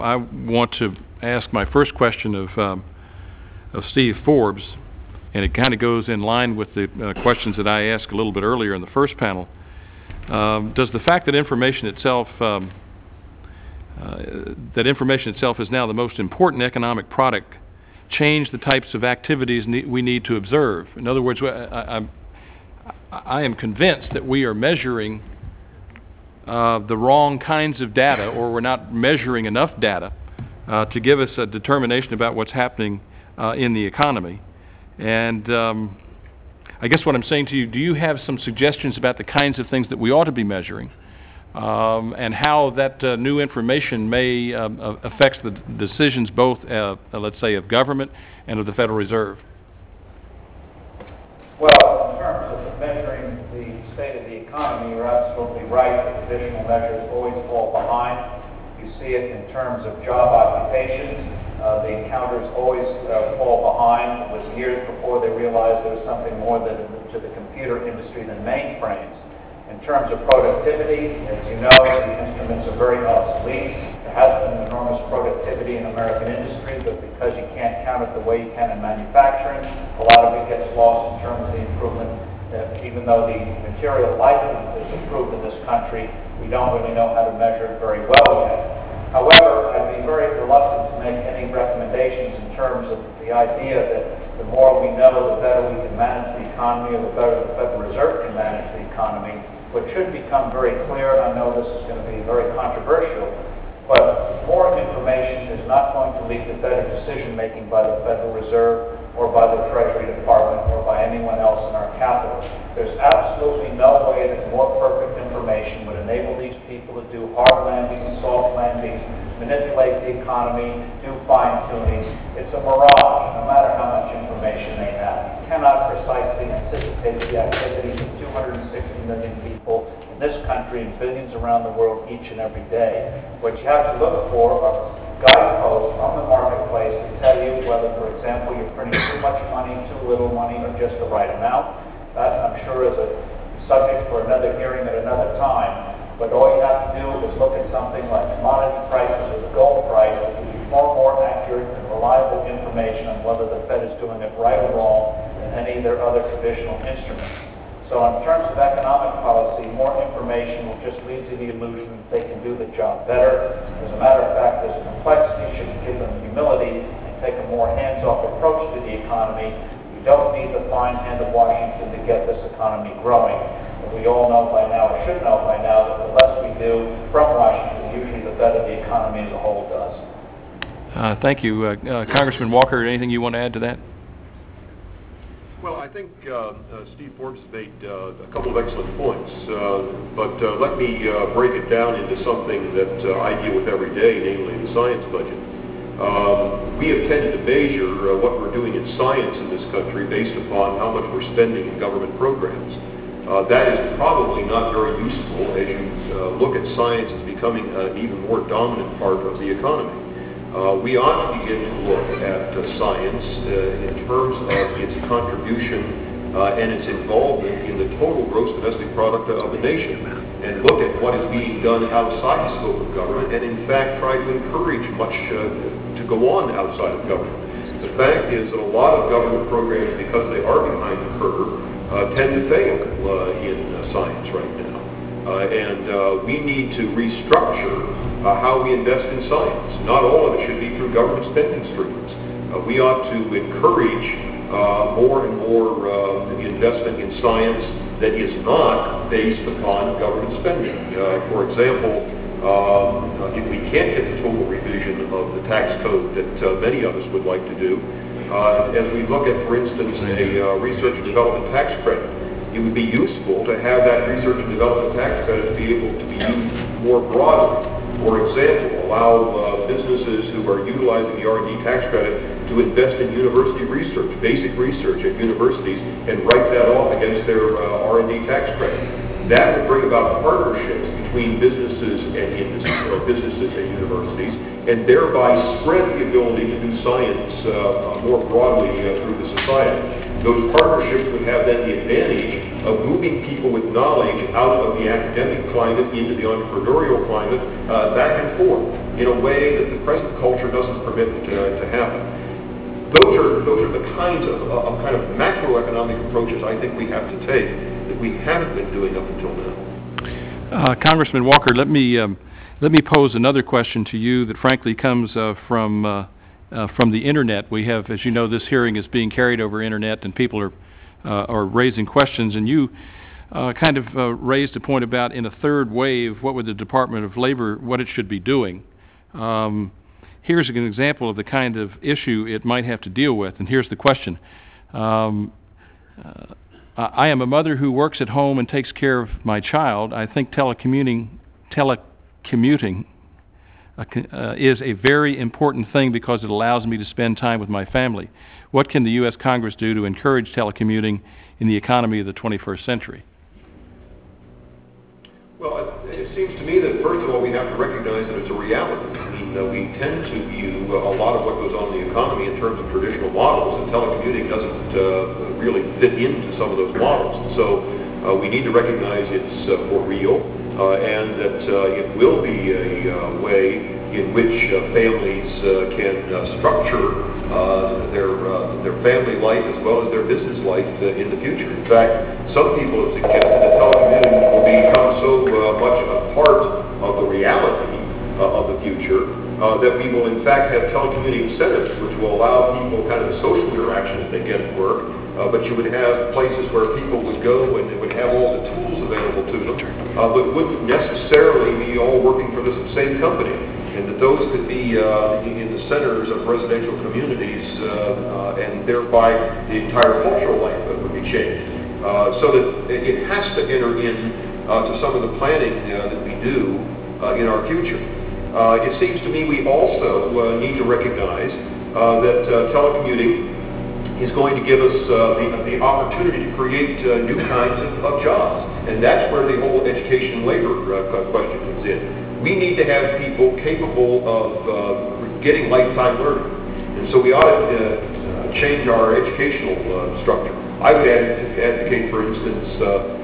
I want to ask my first question of Steve Forbes, and it kind of goes in line with the questions that I asked a little bit earlier in the first panel. Does the fact that information itself is now the most important economic product change the types of activities we need to observe? In other words, I am convinced that we are measuring the wrong kinds of data, or we're not measuring enough data to give us a determination about what's happening in the economy. And I guess what I'm saying to you, do you have some suggestions about the kinds of things that we ought to be measuring and how that new information may affects the decisions both, let's say, of government and of the Federal Reserve? Well, in terms of measuring the state of the economy, you're absolutely right. The traditional measures always fall behind. You see it in terms of job occupations. The counters always fall behind. It was years before they realized there was something more to the computer industry than mainframes. In terms of productivity, as you know, the instruments are very obsolete. There has been enormous productivity in American industry, but because you can't count it the way you can in manufacturing, a lot of it gets lost in terms of the improvement. Even though the material life is improved in this country, we don't really know how to measure it very well yet. However, I'd be very reluctant to make any recommendations in terms of the idea that the more we know, the better we can manage the economy, or the better the Federal Reserve can manage the economy. What should become very clear, and I know this is going to be very controversial, but more information is not going to lead to better decision making by the Federal Reserve or by the Treasury Department or by anyone else in our capital. There's absolutely no way that more perfect information would enable these people to do hard landings, soft landings, manipulate the economy, do fine-tuning. It's a mirage, no matter how much information they have. You cannot precisely anticipate the activities of 260 million people in this country and billions around the world each and every day. What you have to look for are guideposts from the marketplace to tell you whether, for example, you're printing too much money, too little money, or just the right amount. That, I'm sure, is a subject for another hearing at another time. But all you have to do is look at something like commodity prices or the gold price to give you far more accurate and reliable information on whether the Fed is doing it right or wrong than any of their other traditional instruments. So in terms of economic policy, more information will just lead to the illusion that they can do the job better. As a matter of fact, this complexity should give them humility and take a more hands-off approach to the economy. We don't need the fine hand of Washington to get this economy growing. And we all know by now, or should know by now, that the less we do from Washington, usually the better the economy as a whole does. Thank you. Congressman Walker, anything you want to add to that? Well, I think Steve Forbes made a couple of excellent points, but let me break it down into something that I deal with every day, namely the science budget. We have tended to measure what we're doing in science in this country based upon how much we're spending in government programs. That is probably not very useful as you look at science as becoming an even more dominant part of the economy. We ought to begin to look at science in terms of its contribution and its involvement in the total gross domestic product of the nation, and look at what is being done outside the scope of government, and in fact try to encourage much to go on outside of government. The fact is that a lot of government programs, because they are behind the curve, tend to fail in science right now. And we need to restructure how we invest in science. Not all of it should be through government spending streams. We ought to encourage more and more investment in science that is not based upon government spending. For example, if we can't get the total revision of the tax code that many of us would like to do, as we look at, for instance, a research and development tax credit, it would be useful to have that research and development tax credit be able to be used more broadly. For example, allow businesses who are utilizing the R&D tax credit to invest in university research, basic research at universities, and write that off against their R&D tax credit. That would bring about partnerships between businesses and industry, or businesses and universities, and thereby spread the ability to do science more broadly through the society. Those partnerships would have then the advantage of moving people with knowledge out of the academic climate into the entrepreneurial climate, back and forth. in a way that the present culture doesn't permit to happen. Those are the kinds of kind of macroeconomic approaches I think we have to take that we haven't been doing up until now. Congressman Walker, let me pose another question to you that frankly comes from the internet. We have, as you know, this hearing is being carried over internet, and people are raising questions. And you kind of raised a point about in a third wave, what would the Department of Labor, what it should be doing. Here's an example of the kind of issue it might have to deal with, and here's the question. I am a mother who works at home and takes care of my child. I think telecommuting is a very important thing because it allows me to spend time with my family. What can the U.S. Congress do to encourage telecommuting in the economy of the 21st century? Well, it seems to me that first of all we have to recognize that it's a reality. I mean, we tend to view a lot of what goes on in the economy in terms of traditional models, and telecommuting doesn't really fit into some of those models. And so we need to recognize it's for real, and that it will be a way in which families can structure their family life as well as their business life in the future. In fact, some people have suggested that telecommuting will become so much a part of the reality of the future that we will in fact have telecommuting incentives, which will allow people kind of the social interaction that they get at work, but you would have places where people would go and they would have all the tools available to them, but wouldn't necessarily be all working for the same company, and that those could be in the centers of residential communities, and thereby the entire cultural life would be changed. So that it has to enter in to some of the planning that we do in our future. It seems to me we also need to recognize that telecommuting is going to give us the opportunity to create new kinds of jobs. And that's where the whole education and labor question comes in. We need to have people capable of getting lifetime learning. And so we ought to change our educational structure. I would advocate, for instance,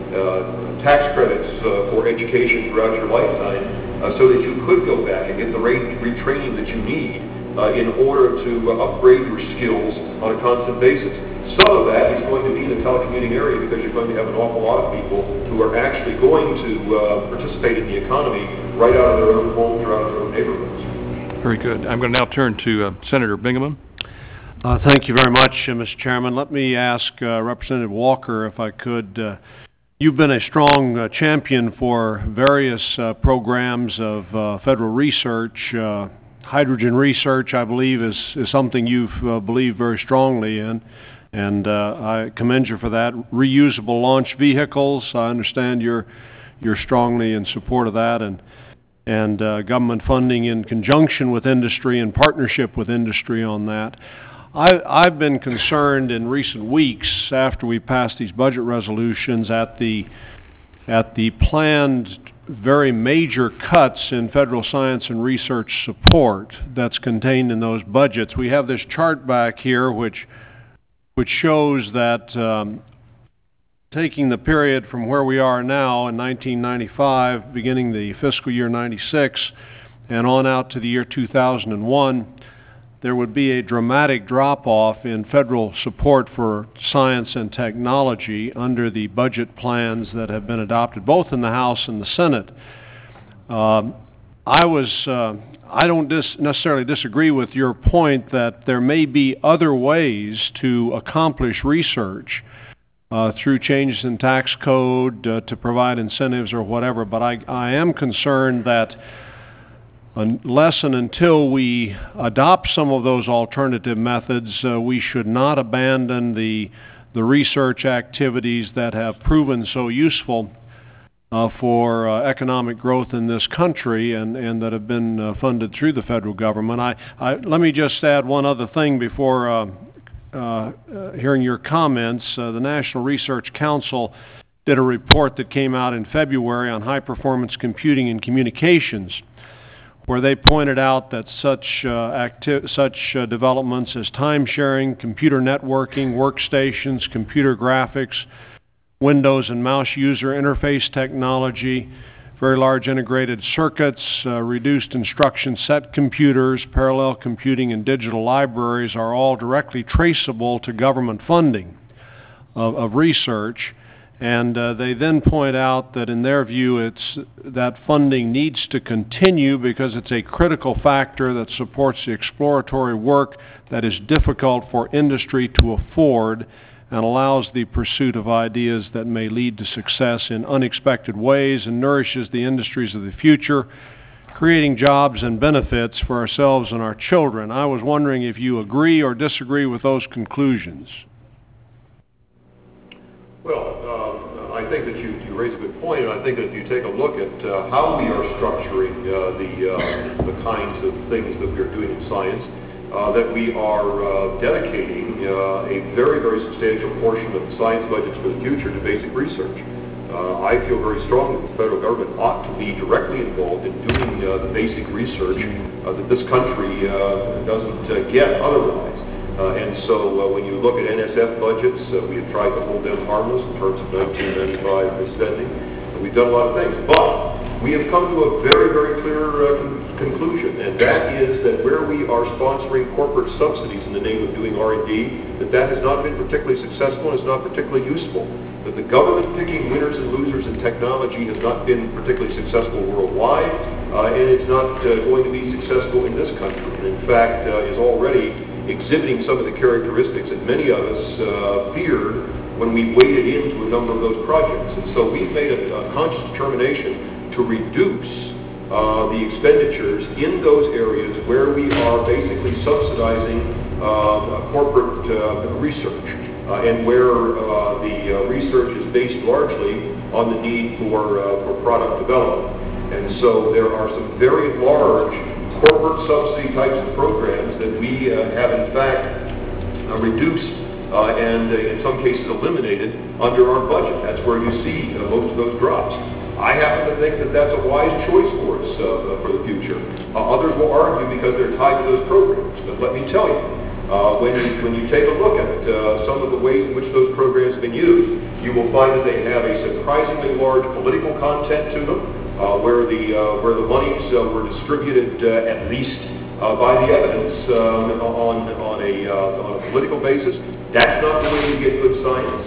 tax credits for education throughout your lifetime so that you could go back and get the retraining that you need in order to upgrade your skills on a constant basis. Some of that is going to be in the telecommuting area because you're going to have an awful lot of people who are actually going to participate in the economy right out of their own homes or out of their own neighborhoods. Very good. I'm going to now turn to Senator Bingaman. Thank you very much, Mr. Chairman. Let me ask Representative Walker, if I could. You've been a strong champion for various programs of federal research. Hydrogen research, I believe, is something you've believed very strongly in, and I commend you for that. Reusable launch vehicles, I understand you're strongly in support of that, and government funding in conjunction with industry and partnership with industry on that. I've been concerned in recent weeks after we passed these budget resolutions at the planned very major cuts in federal science and research support that's contained in those budgets. We have this chart back here which shows that taking the period from where we are now in 1995, beginning the fiscal year 96, and on out to the year 2001, there would be a dramatic drop-off in federal support for science and technology under the budget plans that have been adopted both in the House and the Senate. I don't necessarily disagree with your point that there may be other ways to accomplish research through changes in tax code to provide incentives or whatever, but I am concerned that unless and until we adopt some of those alternative methods, we should not abandon the research activities that have proven so useful for economic growth in this country and that have been funded through the federal government. Let me just add one other thing before hearing your comments. The National Research Council did a report that came out in February on high-performance computing and communications, where they pointed out that such developments as time-sharing, computer networking, workstations, computer graphics, Windows and mouse user interface technology, very large integrated circuits, reduced instruction set computers, parallel computing, and digital libraries are all directly traceable to government funding of research. And they then point out that in their view that funding needs to continue because it's a critical factor that supports the exploratory work that is difficult for industry to afford and allows the pursuit of ideas that may lead to success in unexpected ways and nourishes the industries of the future, creating jobs and benefits for ourselves and our children. I was wondering if you agree or disagree with those conclusions. Well, I think that you raise a good point, and I think that if you take a look at how we are structuring the kinds of things that we're doing in science, that we are dedicating a very, very substantial portion of the science budgets for the future to basic research. I feel very strongly that the federal government ought to be directly involved in doing the basic research that this country doesn't get otherwise. And so when you look at NSF budgets, we have tried to hold them harmless in terms of 1995 spending. We've done a lot of things, but we have come to a very, very clear conclusion, and that is that where we are sponsoring corporate subsidies in the name of doing R&D, that has not been particularly successful and is not particularly useful. That the government picking winners and losers in technology has not been particularly successful worldwide, and it's not going to be successful in this country, and in fact is already exhibiting some of the characteristics that many of us feared when we waded into a number of those projects. And so we've made a conscious determination to reduce the expenditures in those areas where we are basically subsidizing corporate research and where the research is based largely on the need for product development. And so there are some very large corporate subsidy types of programs that we have in fact reduced and in some cases eliminated under our budget. That's where you see most of those drops. I happen to think that that's a wise choice for us for the future. Others will argue because they're tied to those programs. But let me tell you, when you take a look at some of the ways in which those programs have been used, you will find that they have a surprisingly large political content to them, where the monies were distributed at least by the evidence on a political basis. That's not the way you get good science.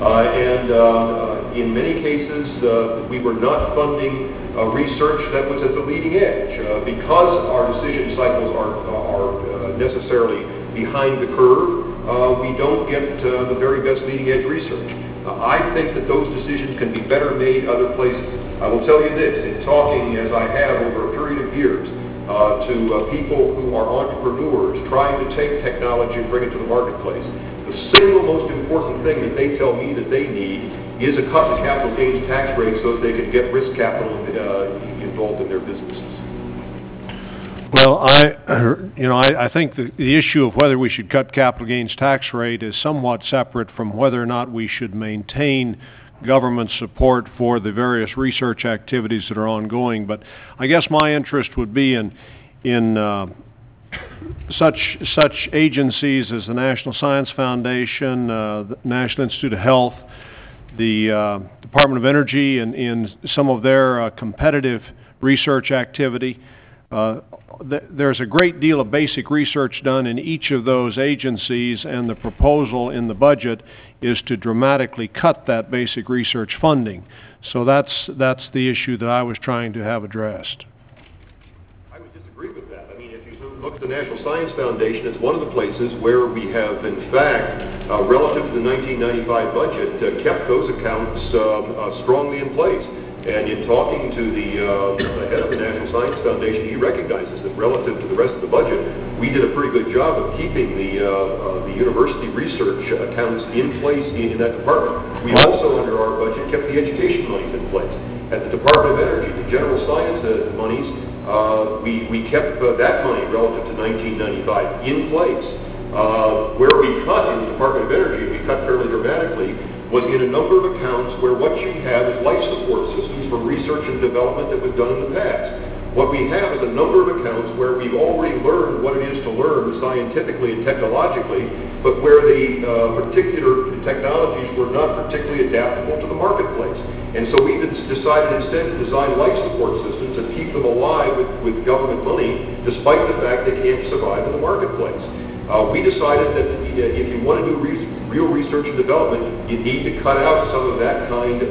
And in many cases, we were not funding research that was at the leading edge. Because our decision cycles are necessarily behind the curve, we don't get the very best leading edge research. I think that those decisions can be better made other places. I will tell you this, in talking as I have over a period of years to people who are entrepreneurs trying to take technology and bring it to the marketplace, the single most important thing that they tell me that they need is a cut in capital gains tax rates so that they can get risk capital involved in their businesses. Well, I think the issue of whether we should cut capital gains tax rate is somewhat separate from whether or not we should maintain government support for the various research activities that are ongoing. But I guess my interest would be in such agencies as the National Science Foundation, the National Institute of Health, the Department of Energy, and in some of their competitive research activity. There's a great deal of basic research done in each of those agencies, and the proposal in the budget is to dramatically cut that basic research funding. So that's the issue that I was trying to have addressed. I would disagree with that. I mean, if you look at the National Science Foundation, it's one of the places where we have, in fact, relative to the 1995 budget, kept those accounts strongly in place. And in talking to the head of the National Science Foundation, he recognizes that relative to the rest of the budget, we did a pretty good job of keeping the university research accounts in place in that department. We also, under our budget, kept the education monies in place. At the Department of Energy, the general science monies, we kept that money relative to 1995 in place. Where we cut in the Department of Energy, we cut fairly dramatically, was in a number of accounts where what you have is life support systems for research and development that was done in the past. What we have is a number of accounts where we've already learned what it is to learn scientifically and technologically, but where the particular the technologies were not particularly adaptable to the marketplace. And so we decided instead to design life support systems and keep them alive with government money, despite the fact they can't survive in the marketplace. We decided that if you want to do real research and development, you need to cut out some of that kind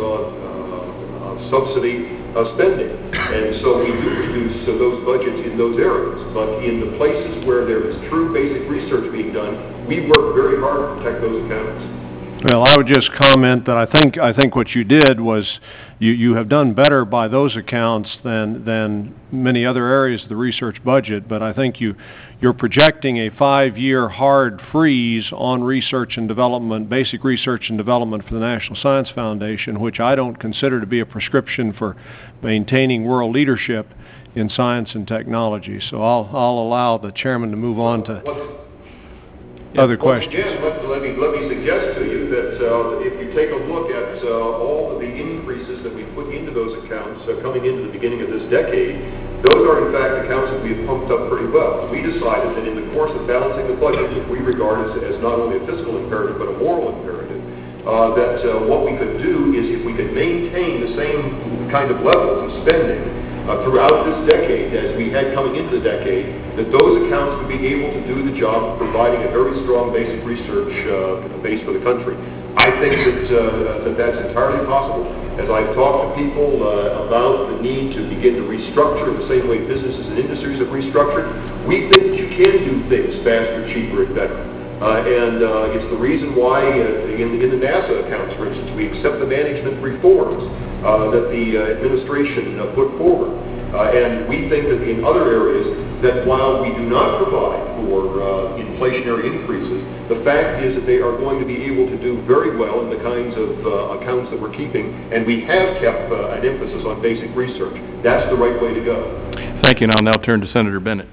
of subsidy spending. And so we do reduce those budgets in those areas. But in the places where there is true basic research being done, we work very hard to protect those accounts. Well, I would just comment that I think what you did was you have done better by those accounts than many other areas of the research budget, but I think you're projecting a 5-year hard freeze on research and development, basic research and development for the National Science Foundation, which I don't consider to be a prescription for maintaining world leadership in science and technology. So I'll allow the chairman to move on to other questions. Again, let me suggest to you that if you take a look at all of the increases that we put into those accounts coming into the beginning of this decade, those are in fact accounts that we have pumped up pretty well. We decided that in the course of balancing the budget, which we regard as not only a fiscal imperative but a moral imperative, that what we could do is if we could maintain the same kind of levels of spending throughout this decade as we had coming into the decade, that those accounts would be able to do the job of providing a very strong basic research base for the country. I think that that's entirely possible. As I've talked to people about the need to begin to restructure the same way businesses and industries have restructured, we think that you can do things faster, cheaper, and better. And it's the reason why in the NASA accounts, for instance, we accept the management reforms that the administration put forward. And we think that in other areas, that while we do not provide for inflationary increases, the fact is that they are going to be able to do very well in the kinds of accounts that we're keeping, and we have kept an emphasis on basic research. That's the right way to go. Thank you, and I'll now turn to Senator Bennett.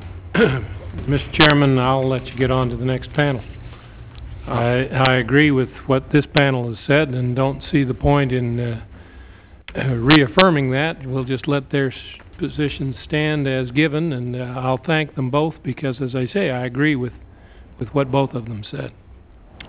Mr. Chairman, I'll let you get on to the next panel. I agree with what this panel has said and don't see the point in reaffirming that. We'll just let their positions stand as given, and I'll thank them both because, as I say, I agree with what both of them said.